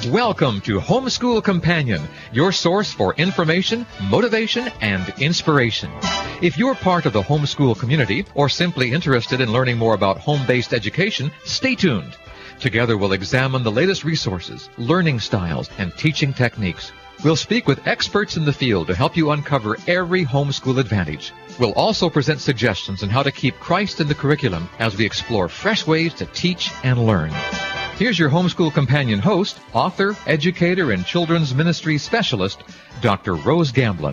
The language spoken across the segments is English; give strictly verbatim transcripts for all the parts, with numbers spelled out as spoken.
Welcome to Homeschool Companion, your source for information, motivation, and inspiration. If you're part of the homeschool community or simply interested in learning more about home-based education, stay tuned. Together we'll examine the latest resources, learning styles, and teaching techniques. We'll speak with experts in the field to help you uncover every homeschool advantage. We'll also present suggestions on how to keep Christ in the curriculum as we explore fresh ways to teach and learn. Here's your Homeschool Companion host, author, educator, and children's ministry specialist, Doctor Rose Gamblin.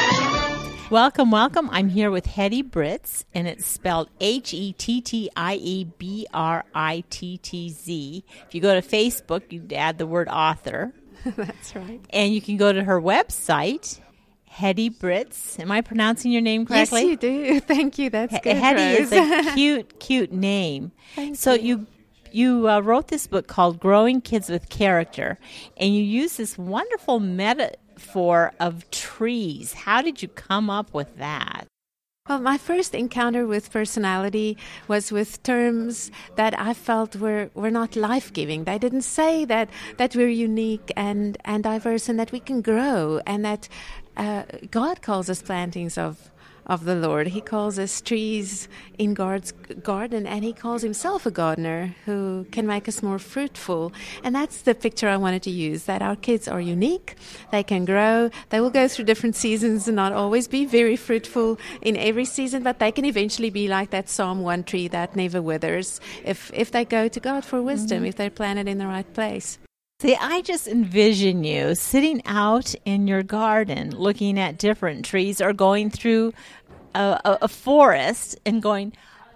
Welcome, welcome. I'm here with Hettie Britz, and it's spelled H E T T I E B R I T T Z. If you go to Facebook, you add the word author. That's right. And you can go to her website, Hettie Britz. Am I pronouncing your name correctly? Yes, you do. Thank you. That's H- good, Hettie Rose. is a cute, cute name. Thank so you. you you uh, wrote this book called Growing Kids with Character, and you use this wonderful metaphor of trees. How did you come up with that? Well, my first encounter with personality was with terms that I felt were, were not life-giving. They didn't say that, that we're unique and, and diverse and that we can grow and that uh, God calls us plantings of of the Lord. He calls us trees in God's garden, and he calls himself a gardener who can make us more fruitful. And that's the picture I wanted to use, that our kids are unique, they can grow, they will go through different seasons and not always be very fruitful in every season, but they can eventually be like that Psalm one tree that never withers if, if they go to God for wisdom, mm-hmm. if they're planted in the right place. See, I just envision you sitting out in your garden looking at different trees or going through a, a, a forest and going,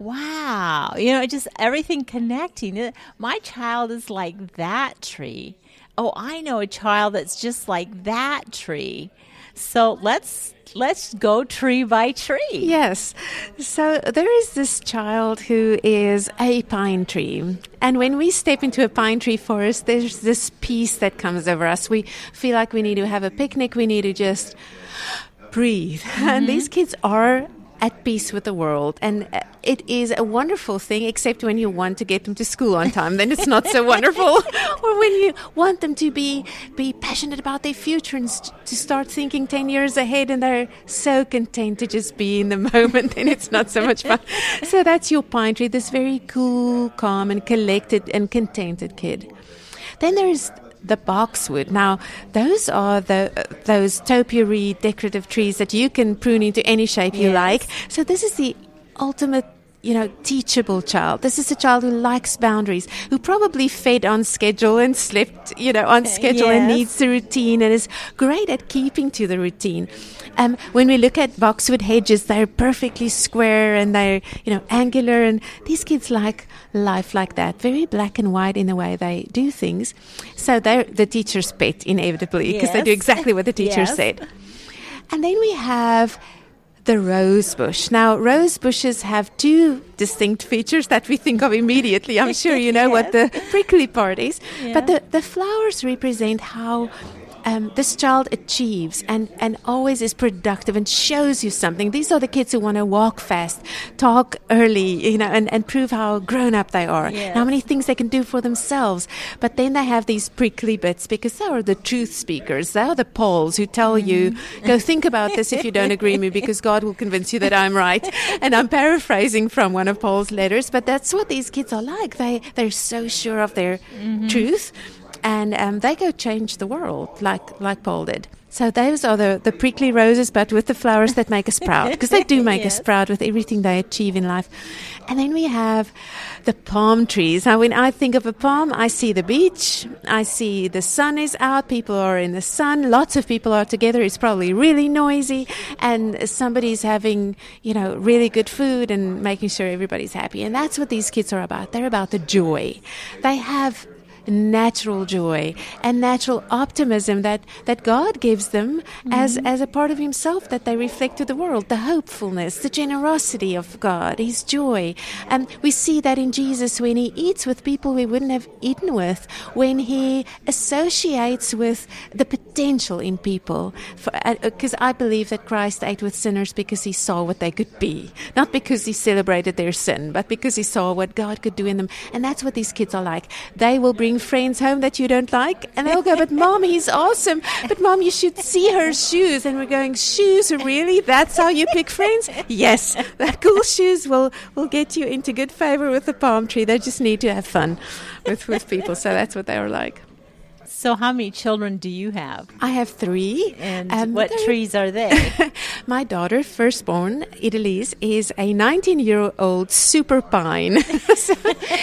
wow, you know, just everything connecting. My child is like that tree. Oh, I know a child that's just like that tree. So let's let's go tree by tree. Yes. So there is this child who is a pine tree. And when we step into a pine tree forest, there's this peace that comes over us. We feel like we need to have a picnic. We need to just breathe. Mm-hmm. And these kids are at peace with the world. And it is a wonderful thing, except when you want to get them to school on time, then it's not so wonderful. Or when you want them to be be passionate about their future and st- to start thinking ten years ahead, and they're so content to just be in the moment, then it's not so much fun. So that's your pine tree, this very cool, calm, and collected and contented kid. Then there's the boxwood. Now, those are the uh, those topiary decorative trees that you can prune into any shape you yes. like. So this is the ultimate, you know, teachable child. This is a child who likes boundaries, who probably fed on schedule and slept, you know, on schedule yes. and needs the routine and is great at keeping to the routine. Um, when we look at boxwood hedges, they're perfectly square and they're, you know, angular. And these kids like life like that, very black and white in the way they do things. So they're the teacher's pet, inevitably, because yes. they do exactly what the teacher yes. said. And then we have the rose bush. Now, rose bushes have two distinct features that we think of immediately. I'm sure you know yes. what the prickly part is. Yeah. But the, the flowers represent how Um, this child achieves and, and always is productive and shows you something. These are the kids who want to walk fast, talk early, you know, and, and prove how grown up they are, yes. how many things they can do for themselves. But then they have these prickly bits because they are the truth speakers. They are the Pauls who tell mm. you, go think about this if you don't agree with me, because God will convince you that I'm right. And I'm paraphrasing from one of Paul's letters, but that's what these kids are like. They, they're so sure of their mm-hmm. truth. And um, they go change the world like like Paul did. So those are the, the prickly roses, but with the flowers that make us proud, because they do make yes. us proud with everything they achieve in life. And then we have the palm trees. Now, when I think of a palm, I see the beach. I see the sun is out. People are in the sun. Lots of people are together. It's probably really noisy. And somebody's having, you know, really good food and making sure everybody's happy. And that's what these kids are about. They're about the joy. They have natural joy and natural optimism that, that God gives them mm-hmm. as, as a part of himself that they reflect to the world, the hopefulness, the generosity of God, his joy. And we see that in Jesus when he eats with people we wouldn't have eaten with, when he associates with the potential in people. Because uh, I believe that Christ ate with sinners because he saw what they could be, not because he celebrated their sin, but because he saw what God could do in them. And that's what these kids are like. They will bring bring friends home that you don't like, and they'll go, but Mom, he's awesome. But Mom, you should see her shoes. And we're going, shoes, really? That's how you pick friends? Yes, the cool shoes will, will get you into good favor with the palm tree. They just need to have fun with, with people. So that's what they were like. So how many children do you have? I have three. And um, what trees are they? My daughter, firstborn, Idalise, is a nineteen-year-old super pine. So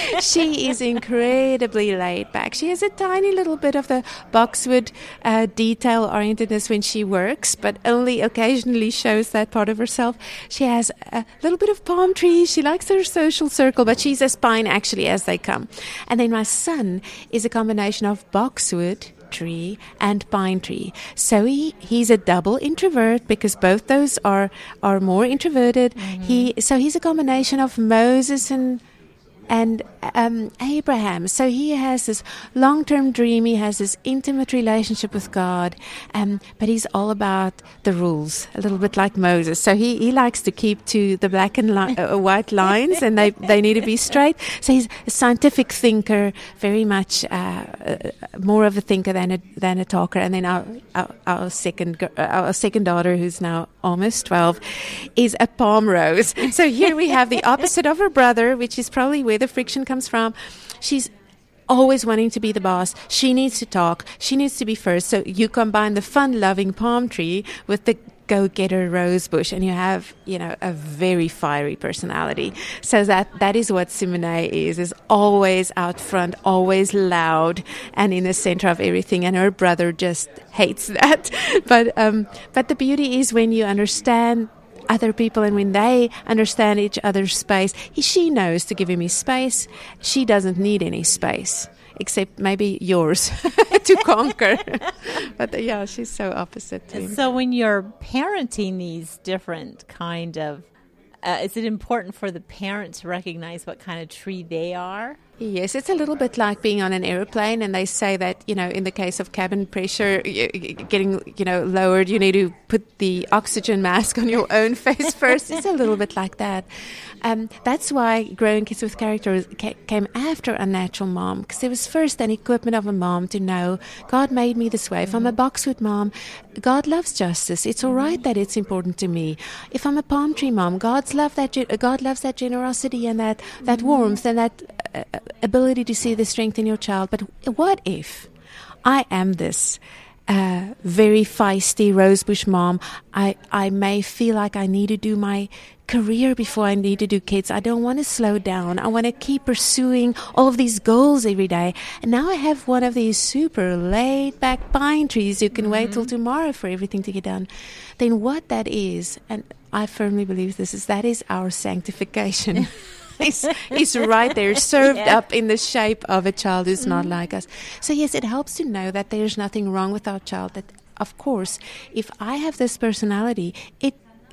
she is incredibly laid back. She has a tiny little bit of the boxwood uh, detail-orientedness when she works, but only occasionally shows that part of herself. She has a little bit of palm trees. She likes her social circle, but she's as pine actually as they come. And then my son is a combination of boxwood tree and pine tree. So he, he's a double introvert because both those are are more introverted. Mm-hmm. He so he's a combination of Moses and and um, Abraham. So he has this long-term dream. He has this intimate relationship with God, um, but he's all about the rules, a little bit like Moses. So he, he likes to keep to the black and li- uh, white lines, and they, they need to be straight. So he's a scientific thinker, very much uh, uh, more of a thinker than a than a talker. And then our our, our second uh, our second daughter, who's now almost twelve, is a palm rose. So here we have the opposite of her brother, which is probably where the friction comes from. She's always wanting to be the boss. She needs to talk. She needs to be first. So you combine the fun-loving palm tree with the go-getter rose bush, and you have, you know, a very fiery personality. So that that is what Simone is, is always out front, always loud, and in the center of everything. And her brother just hates that. But um, but the beauty is when you understand other people, and when they understand each other's space, he, she knows to give him his space. She doesn't need any space, except maybe yours to conquer. But uh, yeah, she's so opposite to him. So when you're parenting these different kind of, uh, is it important for the parent to recognize what kind of tree they are? Yes, it's a little bit like being on an airplane, and they say that, you know, in the case of cabin pressure getting, you know, lowered, you need to put the oxygen mask on your own face first. It's a little bit like that. Um, that's why Growing Kids with Character came after Unnatural Mom, because there was first an equipment of a mom to know God made me this way. If I'm a boxwood mom, God loves justice. It's all right that it's important to me. If I'm a palm tree mom, God's love that God loves that generosity and that, that warmth and that uh, ability to see the strength in your child. But what if I am this uh, very feisty rosebush mom? I, I may feel like I need to do my career before I need to do kids. I don't want to slow down. I want to keep pursuing all of these goals every day. And now I have one of these super laid back pine trees who can mm-hmm. wait till tomorrow for everything to get done. Then what that is, and I firmly believe this is, that is our sanctification. It's, it's right there, served yeah. up in the shape of a child who's mm-hmm. not like us. So yes, it helps to know that there's nothing wrong with our child. That, of course, if I have this personality, it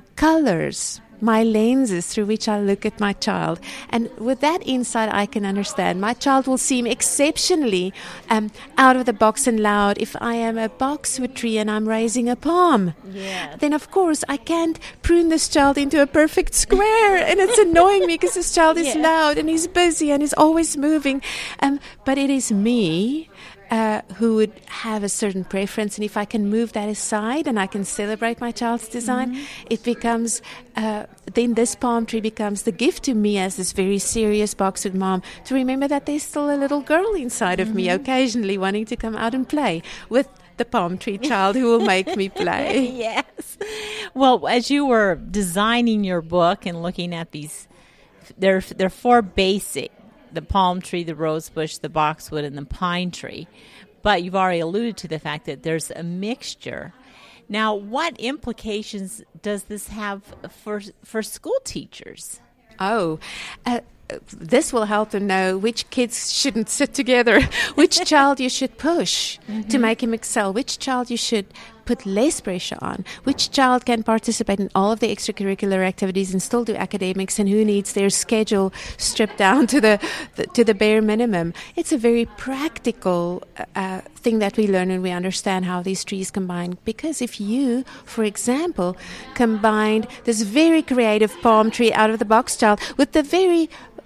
colors my lenses through which I look at my child. And with that insight, I can understand my child will seem exceptionally um, out of the box and loud if I am a boxwood tree and I'm raising a palm. Yes. Then, of course, I can't prune this child into a perfect square. And it's annoying me because this child is yes. loud and he's busy and he's always moving. Um, but it is me Uh, who would have a certain preference, and if I can move that aside and I can celebrate my child's design, mm-hmm. it becomes, uh, then this palm tree becomes the gift to me as this very serious boxwood mom, to remember that there's still a little girl inside of mm-hmm. me occasionally wanting to come out and play with the palm tree child who will make me play. Yes. Well, as you were designing your book and looking at these, there, there are four basic, the palm tree, the rose bush, the boxwood, and the pine tree. But you've already alluded to the fact that there's a mixture. Now, what implications does this have for for school teachers? Oh, uh, this will help them know which kids shouldn't sit together, which child you should push mm-hmm. to make him excel, which child you should put less pressure on, which child can participate in all of the extracurricular activities and still do academics, and who needs their schedule stripped down to the, the to the bare minimum. It's a very practical uh, thing that we learn when we understand how these trees combine. Because if you, for example, combined this very creative palm tree out of the box child with the very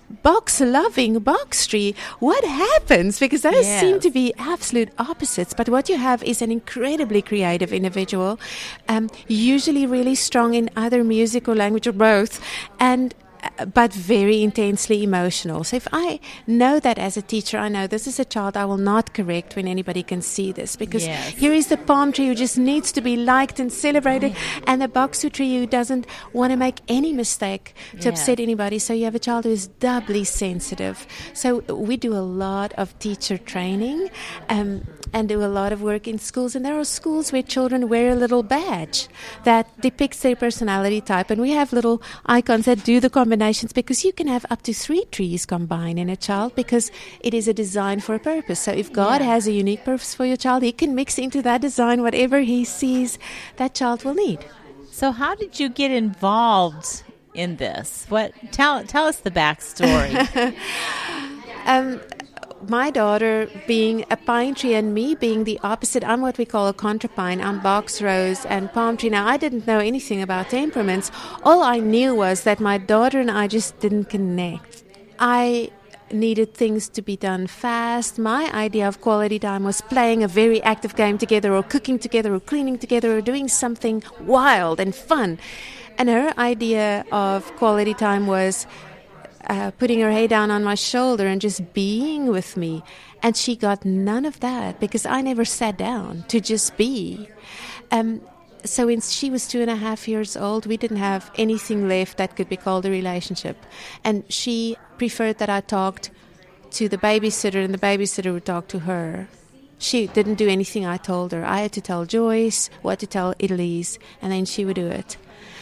box-loving box tree, what happens? Because those Yes. seem to be absolute opposites. But what you have is an incredibly creative individual, um, usually really strong in either music or language or both, and uh, but very intensely emotional. So if I know that as a teacher, I know this is a child I will not correct when anybody can see this, because Yes. here is the palm tree who just needs to be liked and celebrated, and the boxer tree who doesn't want to make any mistake to Yes. upset anybody. So you have a child who is doubly sensitive. So we do a lot of teacher training um, and do a lot of work in schools. And there are schools where children wear a little badge that depicts their personality type. And we have little icons that do the combinations, because you can have up to three trees combined in a child, because it is a design for a purpose. So if God Yeah. has a unique purpose for your child, He can mix into that design whatever He sees that child will need. So how did you get involved in this? What tell tell us the backstory. Um, my daughter being a pine tree and me being the opposite, I'm what we call a contrapine. I'm box rose and palm tree. Now, I didn't know anything about temperaments. All I knew was that my daughter and I just didn't connect. I needed things to be done fast. My idea of quality time was playing a very active game together, or cooking together, or cleaning together, or doing something wild and fun. And her idea of quality time was uh, putting her head down on my shoulder and just being with me. And she got none of that, because I never sat down to just be. Um, so when she was two and a half years old, we didn't have anything left that could be called a relationship. And she preferred that I talked to the babysitter, and the babysitter would talk to her. She didn't do anything I told her. I had to tell Joyce what to tell Elise, and then she would do it.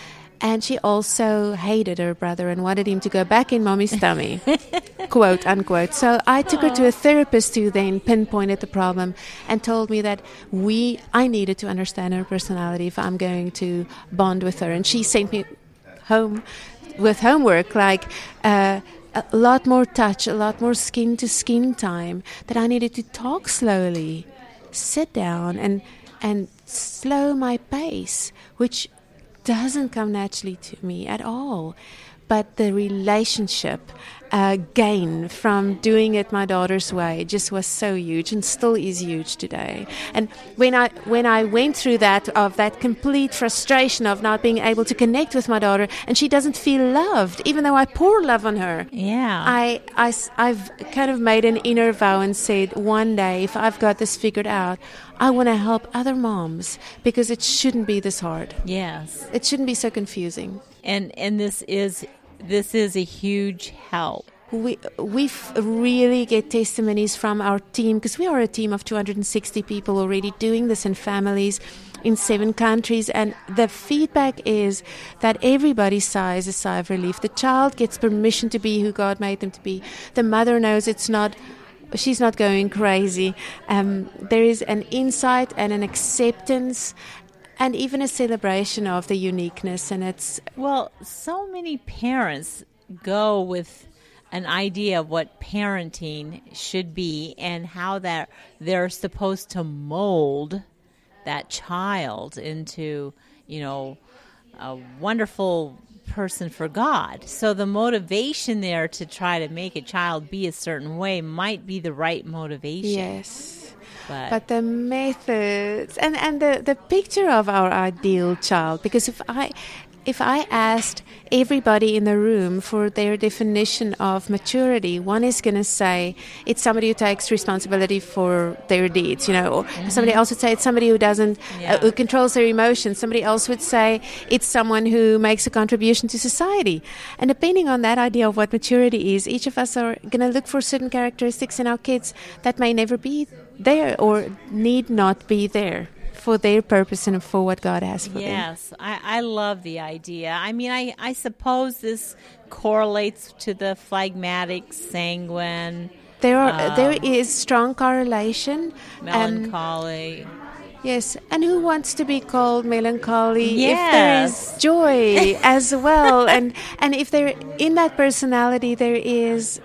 And she also hated her brother and wanted him to go back in mommy's tummy, quote unquote. So I took her to a therapist who then pinpointed the problem and told me that we, I needed to understand her personality if I'm going to bond with her. And she sent me home with homework like uh, a lot more touch, a lot more skin to skin time, that I needed to talk slowly, sit down and and slow my pace, which doesn't come naturally to me at all. But the relationship uh, gain from doing it my daughter's way just was so huge, and still is huge today. And when I when I went through that, of that complete frustration of not being able to connect with my daughter, and she doesn't feel loved, even though I pour love on her. Yeah. I, I, I've kind of made an inner vow and said, one day, if I've got this figured out, I want to help other moms, because it shouldn't be this hard. Yes. It shouldn't be so confusing. And and this is this is a huge help. We we f- really get testimonies from our team, because we are a team of two hundred sixty people already doing this in families in seven countries, and the feedback is that everybody sighs a sigh of relief. The child gets permission to be who God made them to be. The mother knows it's not, she's not going crazy. Um, there is an insight and an acceptance, and even a celebration of the uniqueness. And it's Well, so many parents go with an idea of what parenting should be and how that they're supposed to mold that child into, you know, a wonderful person for God. So the motivation there to try to make a child be a certain way might be the right motivation. yes. But, But the methods and, and the, the picture of our ideal child, because if I if I asked everybody in the room for their definition of maturity, one is going to say it's somebody who takes responsibility for their deeds, you know, or mm-hmm. somebody else would say it's somebody who doesn't, yeah. uh, who controls their emotions. Somebody else would say it's someone who makes a contribution to society. And depending on that idea of what maturity is, each of us are going to look for certain characteristics in our kids that may never be there or need not be there for their purpose and for what God has for them. Yes, I, I love the idea. I mean, I, I suppose this correlates to the phlegmatic, sanguine, There are um, there is strong correlation. melancholy. Um, yes, and who wants to be called melancholy Yes. if there is joy as well? And and if there in that personality there is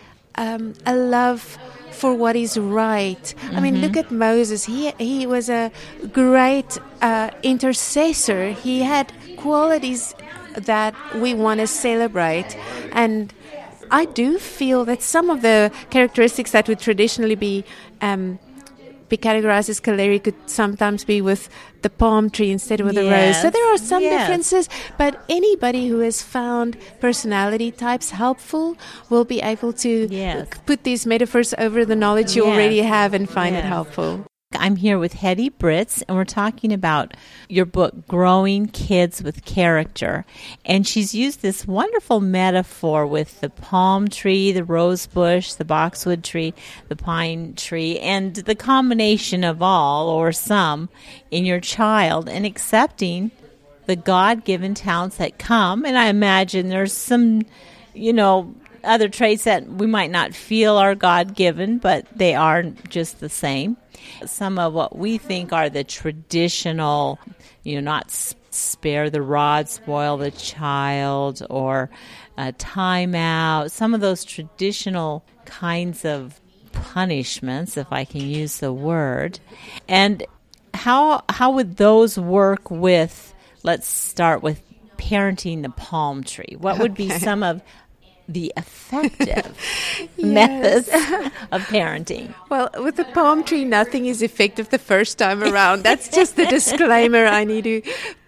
um, a love for what is right. Mm-hmm. I mean, look at Moses. He he was a great uh, intercessor. He had qualities that we want to celebrate, and I do feel that some of the characteristics that would traditionally be um, be categorized as choleric could sometimes be with the palm tree instead of with yes. the rose. So there are some yes. differences, but anybody who has found personality types helpful will be able to yes. put these metaphors over the knowledge you yes. already have and find yes. it helpful. I'm here with Hetty Britz, and we're talking about your book, Growing Kids with Character. And she's used this wonderful metaphor with the palm tree, the rose bush, the boxwood tree, the pine tree, and the combination of all, or some, in your child, and accepting the God-given talents that come. And I imagine there's some, you know, other traits that we might not feel are God-given, but they are just the same. Some of what we think are the traditional, you know, not spare the rod, spoil the child, or uh, time out, some of those traditional kinds of punishments, if I can use the word. And how how would those work with, let's start with parenting the palm tree. What would be some of the effective methods of parenting? Well, with the palm tree, nothing is effective the first time around. That's just the disclaimer I need to...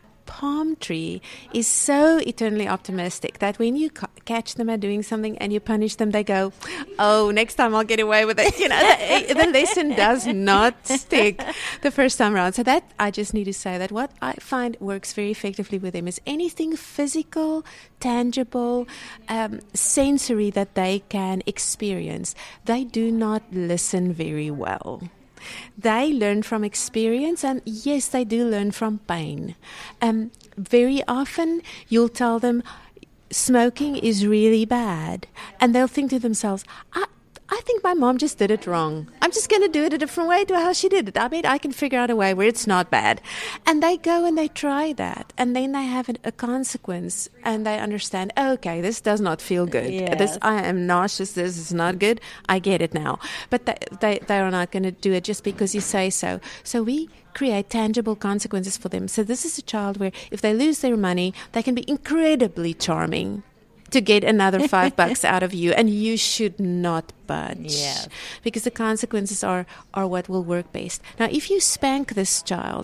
Palm tree is so eternally optimistic that when you ca- catch them at doing something and you punish them, they go, oh, next time I'll get away with it. You know, the, the lesson does not stick the first time around. So that, I just need to say that what I find works very effectively with them is anything physical, tangible, um, sensory that they can experience. They do not listen very well. They learn from experience, and yes, they do learn from pain. Um, very often, you'll tell them smoking is really bad, and they'll think to themselves, I, I think my mom just did it wrong. I'm just going to do it a different way to how she did it. I mean, I can figure out a way where it's not bad. And they go and they try that, and then they have a, a consequence, and they understand, okay, this does not feel good. Yes. This I am nauseous. This is not good. I get it now. But they, they, they are not going to do it just because you say so. So we create tangible consequences for them. So this is a child where if they lose their money, they can be incredibly charming to get another five bucks out of you, and you should not budge. Yes. Because the consequences are, are what will work best. Now, if you spank this child,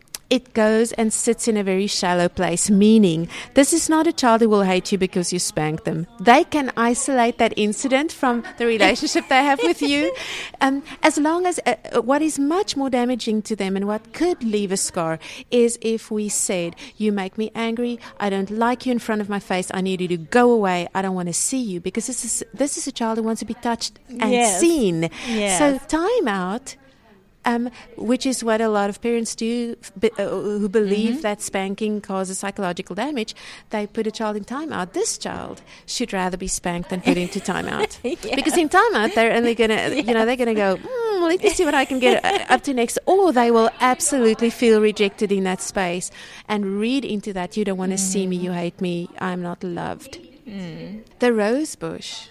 it goes and sits in a very shallow place, meaning this is not a child who will hate you because you spank them. They can isolate that incident from the relationship they have with you. Um, as long as uh, what is much more damaging to them and what could leave a scar is if we said, you make me angry, I don't like you in front of my face, I need you to go away, I don't want to see you. Because this is, this is a child who wants to be touched and yes. seen. Yes. So time out. Um, which is what a lot of parents do be, uh, who believe mm-hmm. that spanking causes psychological damage. They put a child in timeout. This child should rather be spanked than put into timeout. yeah. Because in timeout, they're only going to, yeah. you know, they're going to go, mm, let me see what I can get up to next. Or they will absolutely feel rejected in that space and read into that, you don't want to mm. see me, you hate me, I'm not loved. Mm. The rose bush.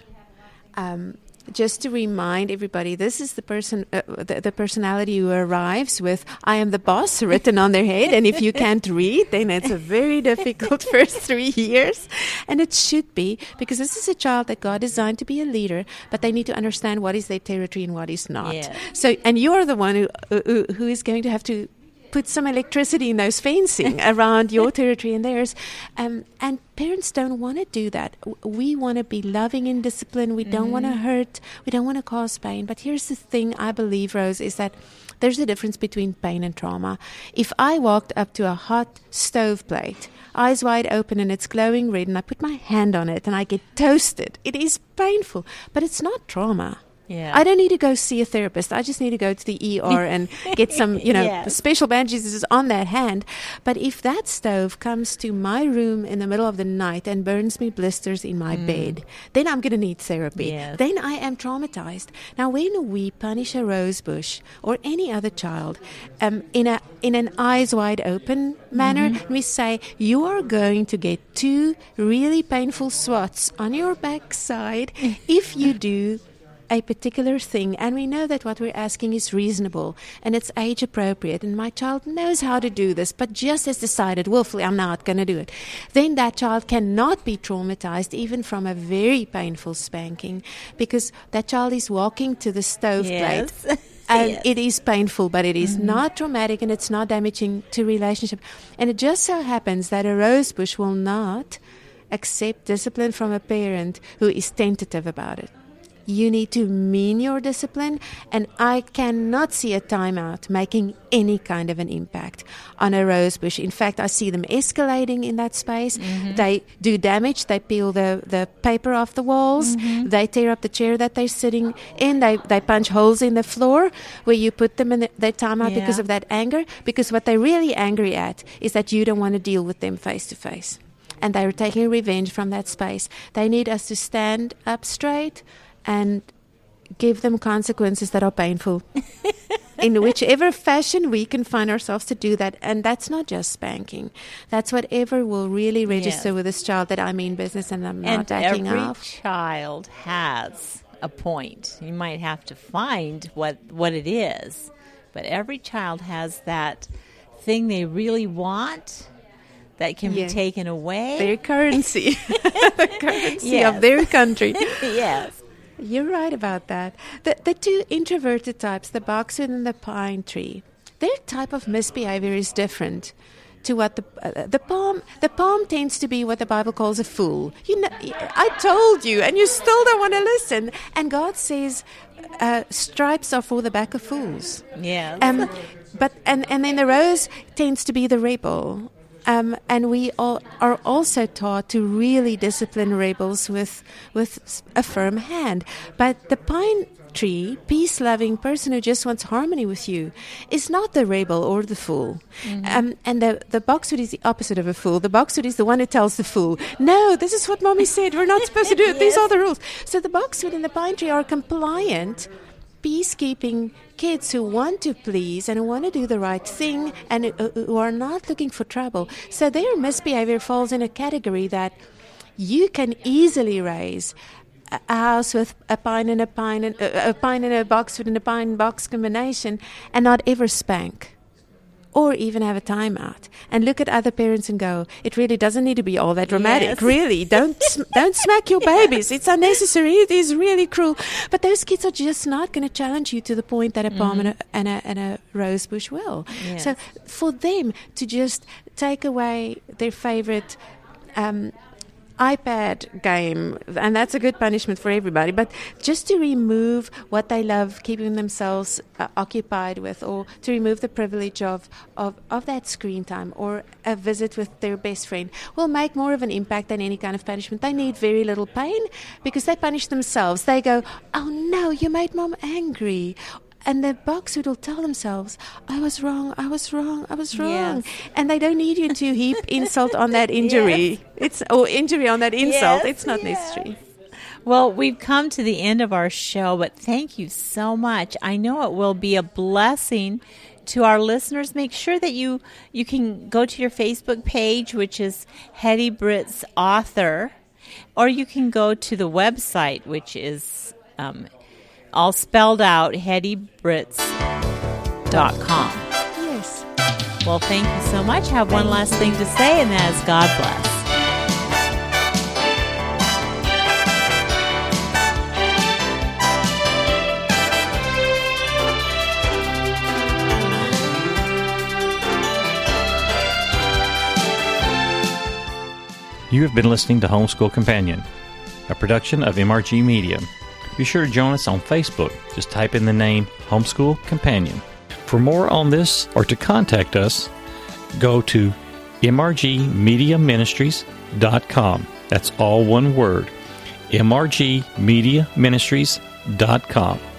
Um, Just to remind everybody, this is the person, uh, the, the personality who arrives with "I am the boss" written on their head, and if you can't read, then it's a very difficult first three years. And it should be, because this is a child that God designed to be a leader, but they need to understand what is their territory and what is not. Yeah. So, and you're the one who, who who is going to have to put some electricity in those fencing around your territory and theirs. Um, and parents don't want to do that. We want to be loving and disciplined. We don't mm-hmm. want to hurt. We don't want to cause pain. But here's the thing, I believe, Rose, is that there's a difference between pain and trauma. If I walked up to a hot stove plate, eyes wide open, and it's glowing red, and I put my hand on it and I get toasted, it is painful, but it's not trauma. Yeah. I don't need to go see a therapist. I just need to go to the E R and get some, you know, yes. special bandages on that hand. But if that stove comes to my room in the middle of the night and burns me blisters in my mm. bed, then I'm going to need therapy. Yes. Then I am traumatized. Now, when we punish a rose bush or any other child um, in a in an eyes wide open manner, mm-hmm. we say, you are going to get two really painful swats on your backside if you do a particular thing, and we know that what we're asking is reasonable and it's age appropriate, and my child knows how to do this, but just has decided, willfully, I'm not going to do it, then that child cannot be traumatized even from a very painful spanking, because that child is walking to the stove Yes. plate. And Yes. it is painful, but it is mm-hmm. not traumatic, and it's not damaging to relationship. And it just so happens that a rose bush will not accept discipline from a parent who is tentative about it. You need to mean your discipline, and I cannot see a timeout making any kind of an impact on a rose bush. In fact, I see them escalating in that space. Mm-hmm. They do damage. They peel the, the paper off the walls. Mm-hmm. They tear up the chair that they're sitting in. They they punch holes in the floor where you put them in the, their timeout yeah. because of that anger. Because what they're really angry at is that you don't want to deal with them face to face. And they're taking revenge from that space. They need us to stand up straight and give them consequences that are painful in whichever fashion we can find ourselves to do that. And that's not just spanking. That's whatever will really register yes. with this child that I mean business and I'm and not acting every off. Child has a point. You might have to find what what it is, but every child has that thing they really want that can yes. be taken away. Their currency. The currency yes. of their country. Yes. You're right about that. The the two introverted types, the boxwood and the pine tree, their type of misbehavior is different to what the uh, the palm the palm tends to be what the Bible calls a fool. You know, I told you, and you still don't want to listen. And God says, uh, stripes are for the back of fools. Yeah. Um, but and and then the rose tends to be the rebel. Um, and we all are also taught to really discipline rebels with with a firm hand. But the pine tree, peace-loving person who just wants harmony with you, is not the rebel or the fool. Mm-hmm. Um, and the, the boxwood is the opposite of a fool. The boxwood is the one who tells the fool, no, this is what Mommy said. We're not supposed to do it. Yes. These are the rules. So the boxwood and the pine tree are compliant, peacekeeping kids who want to please and who want to do the right thing and who are not looking for trouble. So their misbehavior falls in a category that you can easily raise a house with a pine and a pine and a, a pine and a boxwood and a pine box combination and not ever spank or even have a timeout, and look at other parents and go, it really doesn't need to be all that dramatic. Yes. Really, don't sm- don't smack your babies. It's unnecessary. It is really cruel. But those kids are just not going to challenge you to the point that a palm mm-hmm. and, a, and, a, and a rose bush will. Yes. So for them to just take away their favorite um, iPad game, and that's a good punishment for everybody, but just to remove what they love keeping themselves uh, occupied with, or to remove the privilege of, of, of that screen time or a visit with their best friend, will make more of an impact than any kind of punishment. They need very little pain because they punish themselves. They go, oh no, you made Mom angry. And the boxwood will tell themselves, I was wrong, I was wrong, I was wrong. Yes. And they don't need you to heap insult on that injury. Yes. It's or injury on that insult. Yes, it's not yes. necessary. Well, we've come to the end of our show, but thank you so much. I know it will be a blessing to our listeners. Make sure that you, you can go to your Facebook page, which is Hetty Britz Author, or you can go to the website, which is um, all spelled out, hetty britz dot com. Yes. Well, thank you so much. I have one last thing to say, and that is God bless. You have been listening to Homeschool Companion, a production of M R G Media. Be sure to join us on Facebook. Just type in the name Homeschool Companion. For more on this or to contact us, go to m r g media ministries dot com. That's all one word, m r g media ministries dot com.